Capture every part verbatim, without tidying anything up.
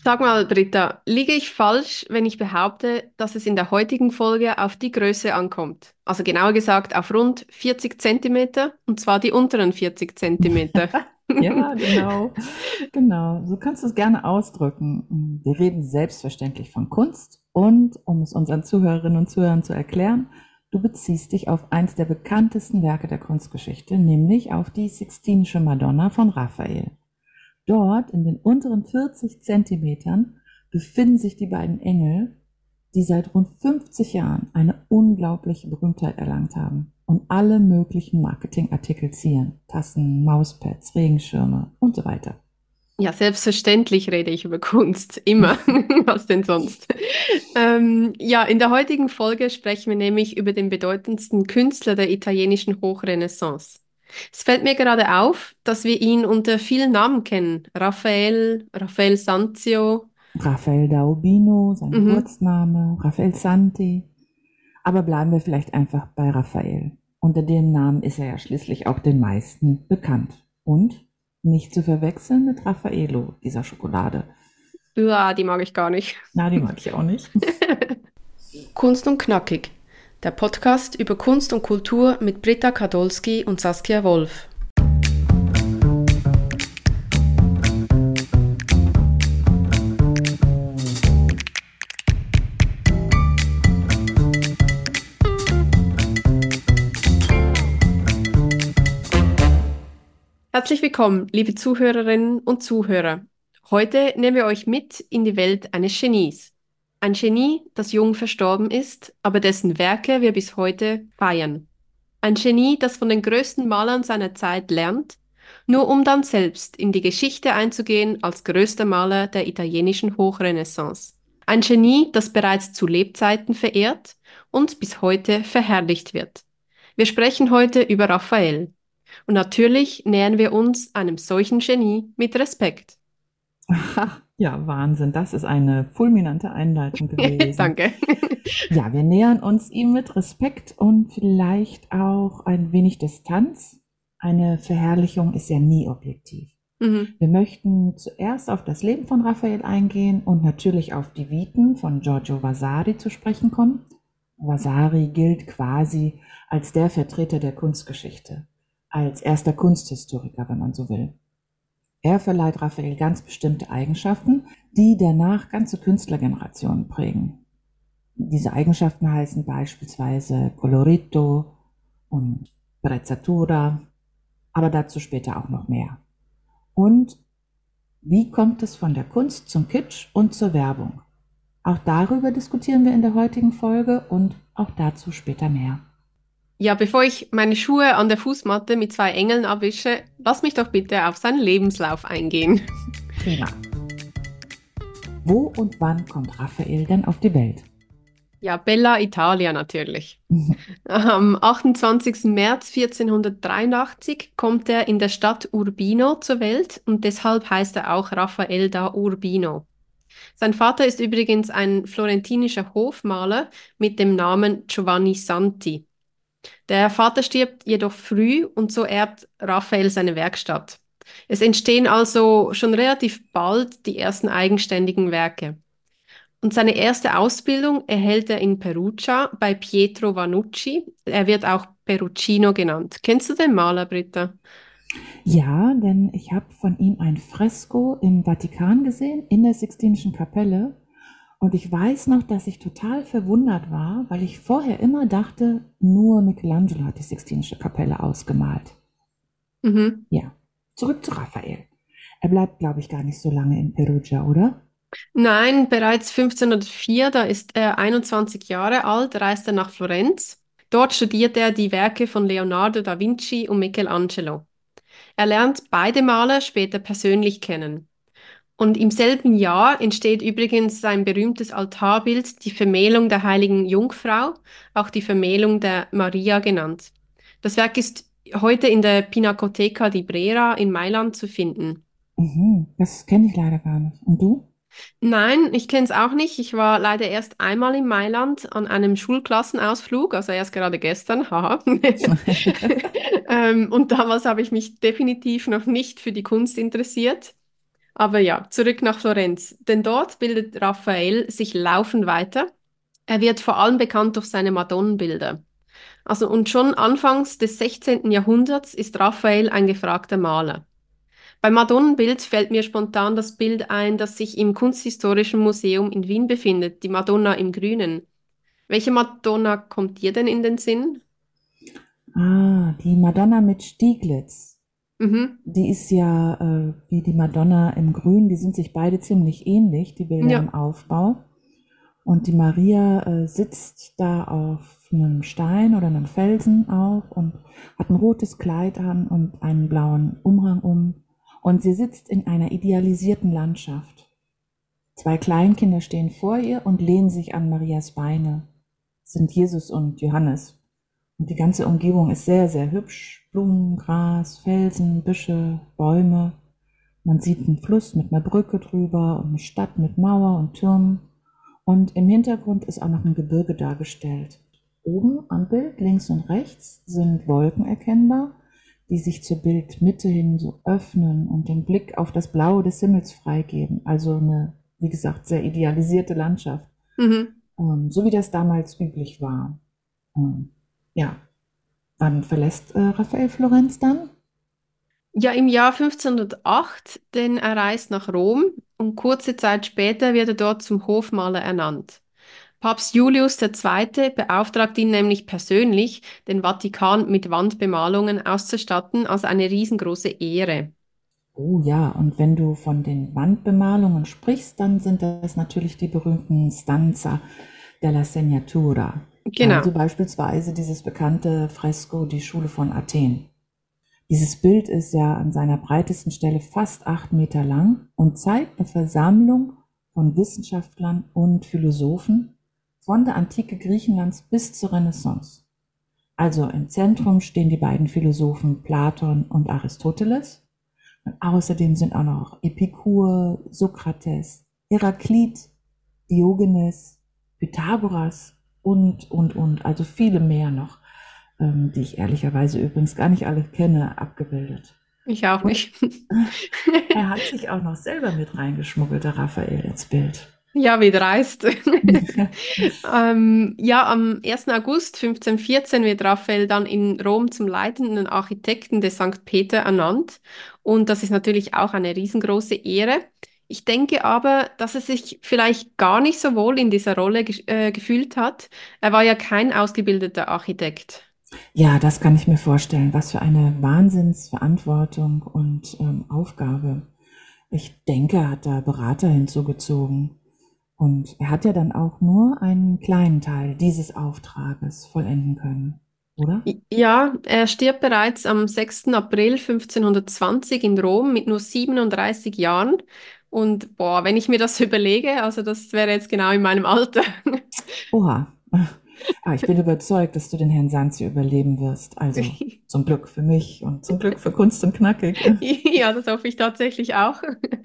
Sag mal, Britta, liege ich falsch, wenn ich behaupte, dass es in der heutigen Folge auf die Größe ankommt? Also genauer gesagt auf rund vierzig Zentimeter, und zwar die unteren vierzig Zentimeter. Ja, genau, genau. So kannst du es gerne ausdrücken. Wir reden selbstverständlich von Kunst und, um es unseren Zuhörerinnen und Zuhörern zu erklären, du beziehst dich auf eins der bekanntesten Werke der Kunstgeschichte, nämlich auf die Sixtinische Madonna von Raphael. Dort in den unteren vierzig Zentimetern befinden sich die beiden Engel, die seit rund fünfzig Jahren eine unglaubliche Berühmtheit erlangt haben und alle möglichen Marketingartikel zieren. Tassen, Mauspads, Regenschirme und so weiter. Ja, selbstverständlich rede ich über Kunst, immer. Was denn sonst? Ähm, ja, in der heutigen Folge sprechen wir nämlich über den bedeutendsten Künstler der italienischen Hochrenaissance. Es fällt mir gerade auf, dass wir ihn unter vielen Namen kennen. Raphael, Raphael Sanzio. Raphael da Urbino, sein Mhm. Geburtsname, Raphael Santi. Aber bleiben wir vielleicht einfach bei Raphael. Unter dem Namen ist er ja schließlich auch den meisten bekannt. Und nicht zu verwechseln mit Raffaello, dieser Schokolade. Ja, die mag ich gar nicht. Na, die mag ich auch nicht. Kunst und Knackig, der Podcast über Kunst und Kultur mit Britta Kadolski und Saskia Wolf. Herzlich willkommen, liebe Zuhörerinnen und Zuhörer. Heute nehmen wir euch mit in die Welt eines Genies. Ein Genie, das jung verstorben ist, aber dessen Werke wir bis heute feiern. Ein Genie, das von den größten Malern seiner Zeit lernt, nur um dann selbst in die Geschichte einzugehen als größter Maler der italienischen Hochrenaissance. Ein Genie, das bereits zu Lebzeiten verehrt und bis heute verherrlicht wird. Wir sprechen heute über Raphael. Und natürlich nähern wir uns einem solchen Genie mit Respekt. Aha, ja, Wahnsinn. Das ist eine fulminante Einleitung gewesen. Danke. Ja, wir nähern uns ihm mit Respekt und vielleicht auch ein wenig Distanz. Eine Verherrlichung ist ja nie objektiv. Mhm. Wir möchten zuerst auf das Leben von Raphael eingehen und natürlich auf die Viten von Giorgio Vasari zu sprechen kommen. Vasari gilt quasi als der Vertreter der Kunstgeschichte, als erster Kunsthistoriker, wenn man so will. Er verleiht Raphael ganz bestimmte Eigenschaften, die danach ganze Künstlergenerationen prägen. Diese Eigenschaften heißen beispielsweise Colorito und Sprezzatura, aber dazu später auch noch mehr. Und wie kommt es von der Kunst zum Kitsch und zur Werbung? Auch darüber diskutieren wir in der heutigen Folge und auch dazu später mehr. Ja, bevor ich meine Schuhe an der Fußmatte mit zwei Engeln abwische, lass mich doch bitte auf seinen Lebenslauf eingehen. Prima. Wo und wann kommt Raphael denn auf die Welt? Ja, Bella Italia natürlich. Am achtundzwanzigsten März vierzehnhundertdreiundachtzig kommt er in der Stadt Urbino zur Welt und deshalb heißt er auch Raffaele da Urbino. Sein Vater ist übrigens ein florentinischer Hofmaler mit dem Namen Giovanni Santi. Der Vater stirbt jedoch früh und so erbt Raphael seine Werkstatt. Es entstehen also schon relativ bald die ersten eigenständigen Werke. Und seine erste Ausbildung erhält er in Perugia bei Pietro Vanucci. Er wird auch Peruccino genannt. Kennst du den Maler, Britta? Ja, denn ich habe von ihm ein Fresko im Vatikan gesehen, in der Sixtinischen Kapelle. Und ich weiß noch, dass ich total verwundert war, weil ich vorher immer dachte, nur Michelangelo hat die Sixtinische Kapelle ausgemalt. Mhm. Ja, zurück zu Raphael. Er bleibt, glaube ich, gar nicht so lange in Perugia, oder? Nein, bereits fünfzehnhundertvier, da ist er einundzwanzig Jahre alt, reist er nach Florenz. Dort studiert er die Werke von Leonardo da Vinci und Michelangelo. Er lernt beide Maler später persönlich kennen. Und im selben Jahr entsteht übrigens sein berühmtes Altarbild, die Vermählung der heiligen Jungfrau, auch die Vermählung der Maria genannt. Das Werk ist heute in der Pinacoteca di Brera in Mailand zu finden. Mhm, das kenne ich leider gar nicht. Und du? Nein, ich kenne es auch nicht. Ich war leider erst einmal in Mailand an einem Schulklassenausflug, also erst gerade gestern, haha. Ähm, und damals habe ich mich definitiv noch nicht für die Kunst interessiert. Aber ja, zurück nach Florenz. Denn dort bildet Raphael sich laufend weiter. Er wird vor allem bekannt durch seine Madonnenbilder. Also und schon anfangs des sechzehnten. Jahrhunderts ist Raphael ein gefragter Maler. Beim Madonnenbild fällt mir spontan das Bild ein, das sich im Kunsthistorischen Museum in Wien befindet, die Madonna im Grünen. Welche Madonna kommt dir denn in den Sinn? Ah, die Madonna mit Stieglitz. Mhm. Die ist ja äh, wie die Madonna im Grün, die sind sich beide ziemlich ähnlich, die Bilder Ja. im Aufbau. Und die Maria äh, sitzt da auf einem Stein oder einem Felsen auch und hat ein rotes Kleid an und einen blauen Umhang um. Und sie sitzt in einer idealisierten Landschaft. Zwei Kleinkinder stehen vor ihr und lehnen sich an Marias Beine. Das sind Jesus und Johannes. Und die ganze Umgebung ist sehr, sehr hübsch. Blumen, Gras, Felsen, Büsche, Bäume. Man sieht einen Fluss mit einer Brücke drüber und eine Stadt mit Mauer und Türmen. Und im Hintergrund ist auch noch ein Gebirge dargestellt. Oben am Bild, links und rechts, sind Wolken erkennbar, die sich zur Bildmitte hin so öffnen und den Blick auf das Blaue des Himmels freigeben. Also eine, wie gesagt, sehr idealisierte Landschaft, Mhm. ähm, so wie das damals üblich war. Ähm, ja, wann verlässt äh, Raphael Florenz dann? Ja, im Jahr fünfzehnhundertacht, denn er reist nach Rom und kurze Zeit später wird er dort zum Hofmaler ernannt. Papst Julius der Zweite beauftragt ihn nämlich persönlich, den Vatikan mit Wandbemalungen auszustatten, als eine riesengroße Ehre. Oh ja, und wenn du von den Wandbemalungen sprichst, dann sind das natürlich die berühmten Stanza della Segnatura. Also Genau. beispielsweise dieses bekannte Fresko Die Schule von Athen. Dieses Bild ist ja an seiner breitesten Stelle fast acht Meter lang und zeigt eine Versammlung von Wissenschaftlern und Philosophen von der Antike Griechenlands bis zur Renaissance. Also im Zentrum stehen die beiden Philosophen Platon und Aristoteles. Und außerdem sind auch noch Epikur, Sokrates, Heraklit, Diogenes, Pythagoras und, und, und, also viele mehr noch, ähm, die ich ehrlicherweise übrigens gar nicht alle kenne, abgebildet. Ich auch Und nicht. er hat sich auch noch selber mit reingeschmuggelt, der Raphael, ins Bild. Ja, wie dreist. Ähm, ja, am ersten August fünfzehnhundertvierzehn wird Raphael dann in Rom zum leitenden Architekten des Sankt Peter ernannt. Und das ist natürlich auch eine riesengroße Ehre. Ich denke aber, dass er sich vielleicht gar nicht so wohl in dieser Rolle ge äh, gefühlt hat. Er war ja kein ausgebildeter Architekt. Ja, das kann ich mir vorstellen. Was für eine Wahnsinnsverantwortung und ähm, Aufgabe. Ich denke, er hat da Berater hinzugezogen. Und er hat ja dann auch nur einen kleinen Teil dieses Auftrages vollenden können, oder? Ja, er stirbt bereits am sechsten April fünfzehnhundertzwanzig in Rom mit nur siebenunddreißig Jahren. Und boah, wenn ich mir das überlege, also das wäre jetzt genau in meinem Alter. Oha. Ah, ich bin überzeugt, dass du den Herrn Sanzi überleben wirst. Also zum Glück für mich und zum Glück für Kunst und Knackig. Ja, das hoffe ich tatsächlich auch.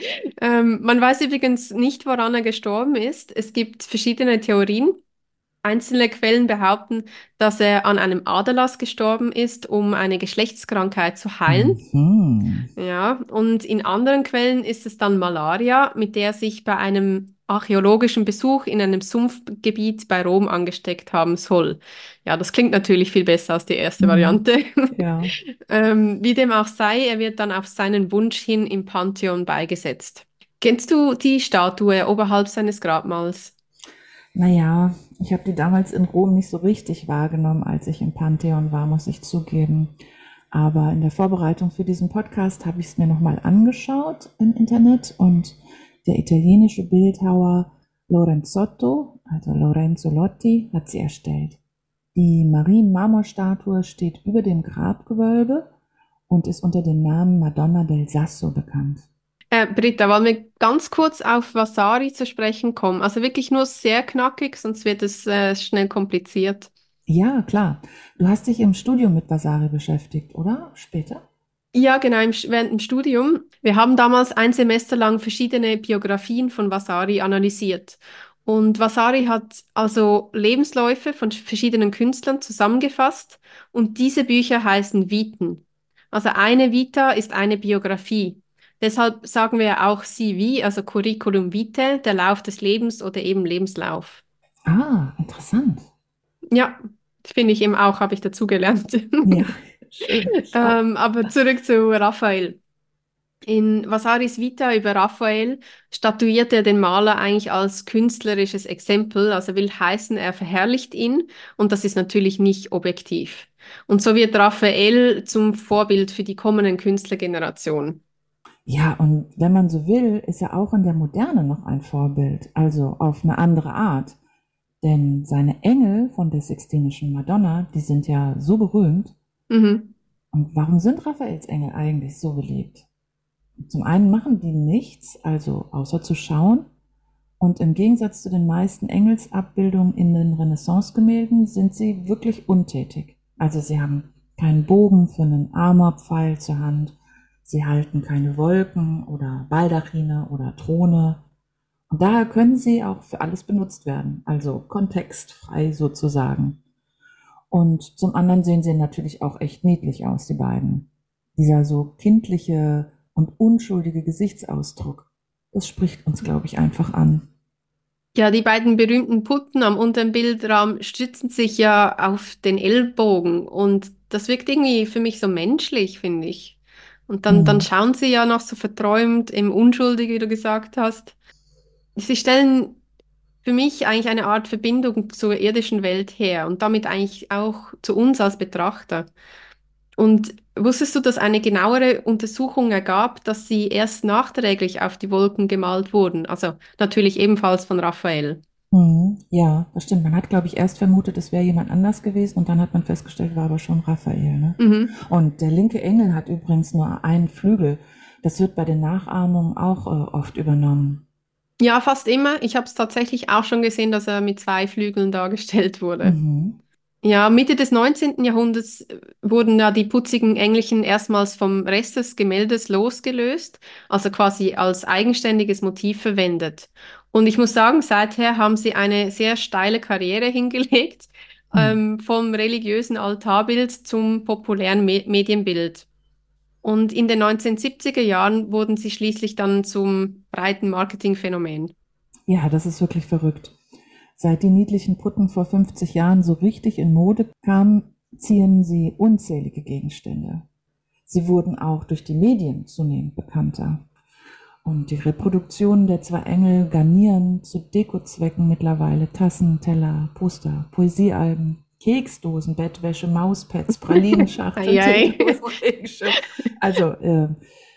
Ähm, man weiß übrigens nicht, woran er gestorben ist. Es gibt verschiedene Theorien. Einzelne Quellen behaupten, dass er an einem Aderlass gestorben ist, um eine Geschlechtskrankheit zu heilen. Mhm. Ja, und in anderen Quellen ist es dann Malaria, mit der er sich bei einem archäologischen Besuch in einem Sumpfgebiet bei Rom angesteckt haben soll. Ja, das klingt natürlich viel besser als die erste Mhm. Variante. Ja. Ähm, wie dem auch sei, er wird dann auf seinen Wunsch hin im Pantheon beigesetzt. Kennst du die Statue oberhalb seines Grabmals? Naja, ich habe die damals in Rom nicht so richtig wahrgenommen, als ich im Pantheon war, muss ich zugeben. Aber in der Vorbereitung für diesen Podcast habe ich es mir nochmal angeschaut im Internet und der italienische Bildhauer Lorenzotto, also Lorenzo Lotti, hat sie erstellt. Die Marien-Marmorstatue steht über dem Grabgewölbe und ist unter dem Namen Madonna del Sasso bekannt. Äh, Britta, wollen wir ganz kurz auf Vasari zu sprechen kommen? Also wirklich nur sehr knackig, sonst wird es äh, schnell kompliziert. Ja, klar. Du hast dich im Studium mit Vasari beschäftigt, oder? Später? Ja, genau, im, während dem Studium. Wir haben damals ein Semester lang verschiedene Biografien von Vasari analysiert. Und Vasari hat also Lebensläufe von verschiedenen Künstlern zusammengefasst und diese Bücher heißen Viten. Also eine Vita ist eine Biografie. Deshalb sagen wir auch C V, also Curriculum vitae, der Lauf des Lebens oder eben Lebenslauf. Ah, interessant. Ja, finde ich eben auch, habe ich dazugelernt. Ja, schön, ich auch. Ähm, aber zurück zu Raphael. In Vasaris Vita über Raphael statuiert er den Maler eigentlich als künstlerisches Exempel, also will heißen, er verherrlicht ihn und das ist natürlich nicht objektiv. Und so wird Raphael zum Vorbild für die kommenden Künstlergenerationen. Ja, und wenn man so will, ist er auch in der Moderne noch ein Vorbild, also auf eine andere Art. Denn seine Engel von der Sixtinischen Madonna, die sind ja so berühmt. Mhm. Und warum sind Raffaels Engel eigentlich so beliebt? Zum einen machen die nichts, also außer zu schauen. Und im Gegensatz zu den meisten Engelsabbildungen in den Renaissance-Gemälden sind sie wirklich untätig. Also sie haben keinen Bogen für einen Amorpfeil zur Hand, sie halten keine Wolken oder Baldachine oder Throne. Und daher können sie auch für alles benutzt werden, also kontextfrei sozusagen. Und zum anderen sehen sie natürlich auch echt niedlich aus, die beiden. Dieser so kindliche und unschuldige Gesichtsausdruck, das spricht uns, glaube ich, einfach an. Ja, die beiden berühmten Putten am unteren Bildraum stützen sich ja auf den Ellbogen und das wirkt irgendwie für mich so menschlich, finde ich. Und dann, dann Hm. schauen sie ja noch so verträumt, eben unschuldig, wie du gesagt hast. Sie stellen für mich eigentlich eine Art Verbindung zur irdischen Welt her und damit eigentlich auch zu uns als Betrachter. Und wusstest du, dass eine genauere Untersuchung ergab, dass sie erst nachträglich auf die Wolken gemalt wurden? Also natürlich ebenfalls von Raphael. Mhm. Ja, das stimmt. Man hat, glaube ich, erst vermutet, es wäre jemand anders gewesen und dann hat man festgestellt, war aber schon Raphael. Ne? Mhm. Und der linke Engel hat übrigens nur einen Flügel. Das wird bei den Nachahmungen auch äh, oft übernommen. Ja, fast immer. Ich habe es tatsächlich auch schon gesehen, dass er mit zwei Flügeln dargestellt wurde. Mhm. Ja, Mitte des neunzehnten. Jahrhunderts äh, wurden ja die putzigen Engelchen erstmals vom Rest des Gemäldes losgelöst, also quasi als eigenständiges Motiv verwendet. Und ich muss sagen, seither haben sie eine sehr steile Karriere hingelegt, Mhm. ähm, vom religiösen Altarbild zum populären Me Medienbild. Und in den neunzehnhundertsiebziger Jahren wurden sie schließlich dann zum breiten Marketingphänomen. Ja, das ist wirklich verrückt. Seit die niedlichen Putten vor fünfzig Jahren so richtig in Mode kamen, ziehen sie unzählige Gegenstände. Sie wurden auch durch die Medien zunehmend bekannter. Und die Reproduktionen der zwei Engel garnieren zu Dekozwecken mittlerweile Tassen, Teller, Poster, Poesiealben, Keksdosen, Bettwäsche, Mauspads, Pralinenschachteln, Eieiei. Teedosen, Regenschirm. Also, äh,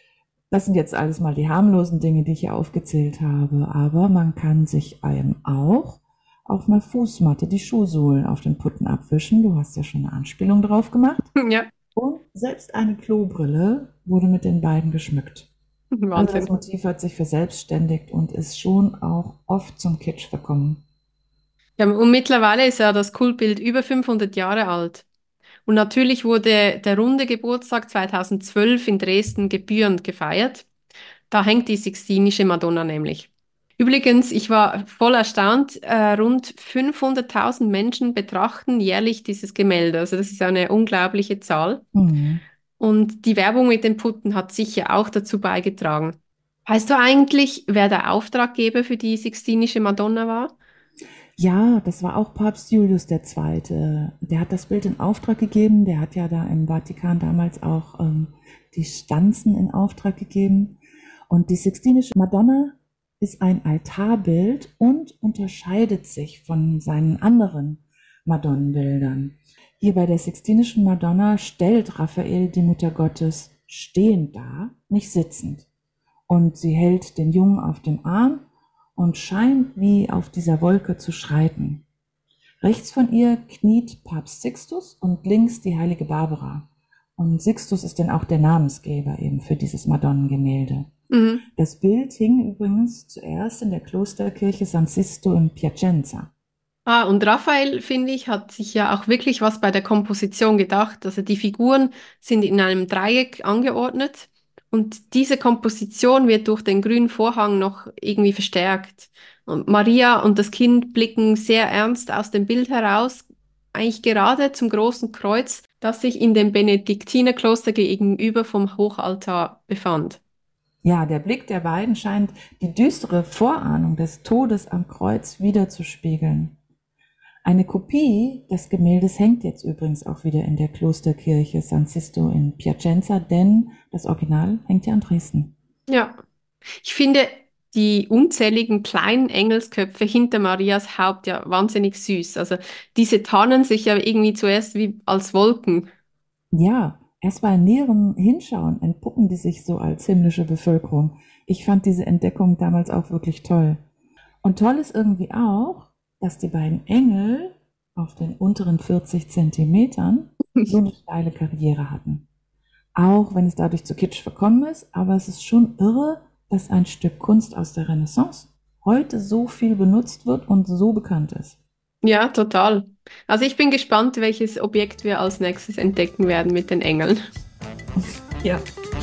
das sind jetzt alles mal die harmlosen Dinge, die ich hier aufgezählt habe. Aber man kann sich einem auch auf einer Fußmatte die Schuhsohlen auf den Putten abwischen. Du hast ja schon eine Anspielung drauf gemacht. Ja, Und selbst eine Klobrille wurde mit den beiden geschmückt. Also das Wahnsinn. Motiv hat sich verselbstständigt und ist schon auch oft zum Kitsch verkommen. Ja, und mittlerweile ist ja das Kultbild über fünfhundert Jahre alt. Und natürlich wurde der runde Geburtstag zweitausendzwölf in Dresden gebührend gefeiert. Da hängt die Sixtinische Madonna nämlich. Übrigens, ich war voll erstaunt, äh, rund fünfhunderttausend Menschen betrachten jährlich dieses Gemälde. Also das ist eine unglaubliche Zahl. Hm. Und die Werbung mit den Putten hat sicher auch dazu beigetragen. Weißt du eigentlich, wer der Auftraggeber für die Sixtinische Madonna war? Ja, das war auch Papst Julius der Zweite. Der hat das Bild in Auftrag gegeben. Der hat ja da im Vatikan damals auch ähm, die Stanzen in Auftrag gegeben. Und die Sixtinische Madonna ist ein Altarbild und unterscheidet sich von seinen anderen Madonnenbildern. Hier bei der Sixtinischen Madonna stellt Raphael die Mutter Gottes stehend dar, nicht sitzend. Und sie hält den Jungen auf dem Arm und scheint wie auf dieser Wolke zu schreiten. Rechts von ihr kniet Papst Sixtus und links die heilige Barbara. Und Sixtus ist dann auch der Namensgeber eben für dieses Madonnengemälde. Mhm. Das Bild hing übrigens zuerst in der Klosterkirche San Sisto in Piacenza. Ah, und Raphael, finde ich, hat sich ja auch wirklich was bei der Komposition gedacht. Also die Figuren sind in einem Dreieck angeordnet und diese Komposition wird durch den grünen Vorhang noch irgendwie verstärkt. Und Maria und das Kind blicken sehr ernst aus dem Bild heraus, eigentlich gerade zum großen Kreuz, das sich in dem Benediktinerkloster gegenüber vom Hochaltar befand. Ja, der Blick der beiden scheint die düstere Vorahnung des Todes am Kreuz widerzuspiegeln. Eine Kopie des Gemäldes hängt jetzt übrigens auch wieder in der Klosterkirche San Sisto in Piacenza, denn das Original hängt ja in Dresden. Ja, ich finde die unzähligen kleinen Engelsköpfe hinter Marias Haupt ja wahnsinnig süß. Also diese tarnen sich ja irgendwie zuerst wie als Wolken. Ja, erst bei näherem Hinschauen entpuppen die sich so als himmlische Bevölkerung. Ich fand diese Entdeckung damals auch wirklich toll. Und toll ist irgendwie auch, dass die beiden Engel auf den unteren vierzig Zentimetern so eine steile Karriere hatten. Auch wenn es dadurch zu Kitsch verkommen ist, aber es ist schon irre, dass ein Stück Kunst aus der Renaissance heute so viel benutzt wird und so bekannt ist. Ja, total. Also ich bin gespannt, welches Objekt wir als nächstes entdecken werden mit den Engeln. Ja.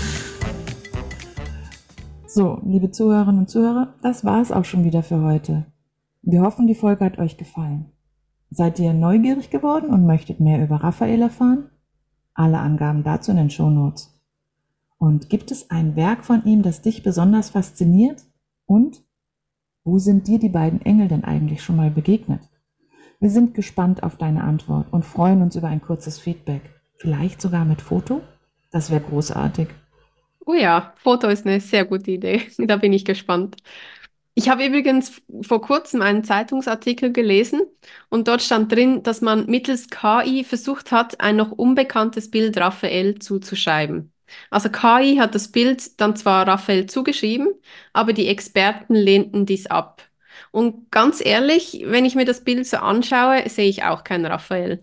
So, liebe Zuhörerinnen und Zuhörer, das war es auch schon wieder für heute. Wir hoffen, die Folge hat euch gefallen. Seid ihr neugierig geworden und möchtet mehr über Raphael erfahren? Alle Angaben dazu in den Shownotes. Und gibt es ein Werk von ihm, das dich besonders fasziniert? Und wo sind dir die beiden Engel denn eigentlich schon mal begegnet? Wir sind gespannt auf deine Antwort und freuen uns über ein kurzes Feedback. Vielleicht sogar mit Foto? Das wäre großartig. Oh ja, Foto ist eine sehr gute Idee. Da bin ich gespannt. Ich habe übrigens vor kurzem einen Zeitungsartikel gelesen und dort stand drin, dass man mittels K I versucht hat, ein noch unbekanntes Bild Raphael zuzuschreiben. Also K I hat das Bild dann zwar Raphael zugeschrieben, aber die Experten lehnten dies ab. Und ganz ehrlich, wenn ich mir das Bild so anschaue, sehe ich auch keinen Raphael.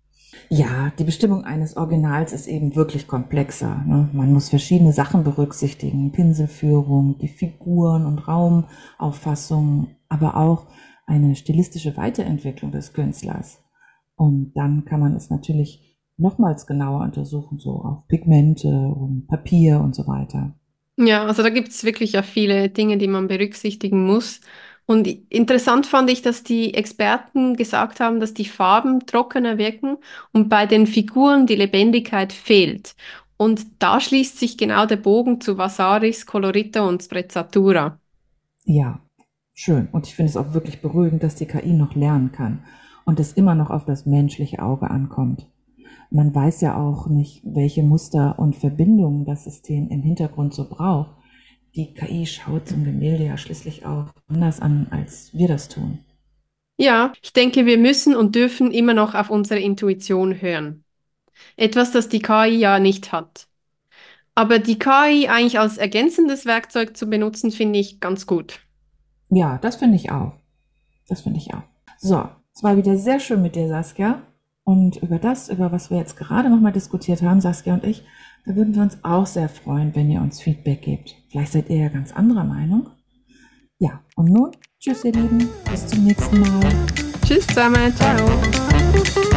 Ja, die Bestimmung eines Originals ist eben wirklich komplexer. Ne? Man muss verschiedene Sachen berücksichtigen. Pinselführung, die Figuren und Raumauffassung, aber auch eine stilistische Weiterentwicklung des Künstlers. Und dann kann man es natürlich nochmals genauer untersuchen, so auf Pigmente und Papier und so weiter. Ja, also da gibt es wirklich ja viele Dinge, die man berücksichtigen muss. Und i- interessant fand ich, dass die Experten gesagt haben, dass die Farben trockener wirken und bei den Figuren die Lebendigkeit fehlt. Und da schließt sich genau der Bogen zu Vasaris Colorito und Sprezzatura. Ja, schön. Und ich finde es auch wirklich beruhigend, dass die K I noch lernen kann und es immer noch auf das menschliche Auge ankommt. Man weiß ja auch nicht, welche Muster und Verbindungen das System im Hintergrund so braucht. Die K I schaut so ein Gemälde ja schließlich auch anders an, als wir das tun. Ja, ich denke, wir müssen und dürfen immer noch auf unsere Intuition hören. Etwas, das die K I ja nicht hat. Aber die K I eigentlich als ergänzendes Werkzeug zu benutzen, finde ich ganz gut. Ja, das finde ich auch. Das finde ich auch. So, es war wieder sehr schön mit dir, Saskia. Und über das, über was wir jetzt gerade nochmal diskutiert haben, Saskia und ich, da würden wir uns auch sehr freuen, wenn ihr uns Feedback gebt. Vielleicht seid ihr ja ganz anderer Meinung. Ja, und nun, tschüss ihr Lieben, bis zum nächsten Mal. Tschüss zusammen, ciao.